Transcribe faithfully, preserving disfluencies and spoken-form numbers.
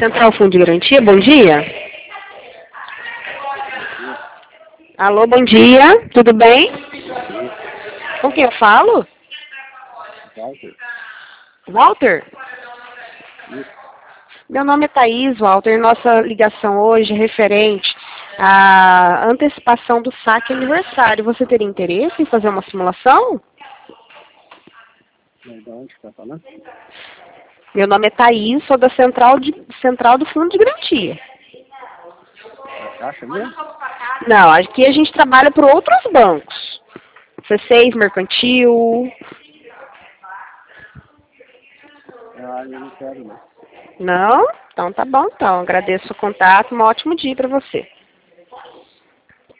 Central Fundo de Garantia, bom dia. Alô, bom dia, tudo bem? Com quem eu falo? Walter. Walter? Meu nome é Thaís, Walter. Nossa ligação hoje é referente à antecipação do saque aniversário. Você teria interesse em fazer uma simulação? De onde você está falando? Meu nome é Thaís, sou da Central, de, Central do Fundo de Garantia. Da Caixa mesmo? Não, aqui a gente trabalha por outros bancos. C seis, Mercantil. Ah, eu não quero, não. Não? Então tá bom, então. Agradeço o contato. Um ótimo dia para você.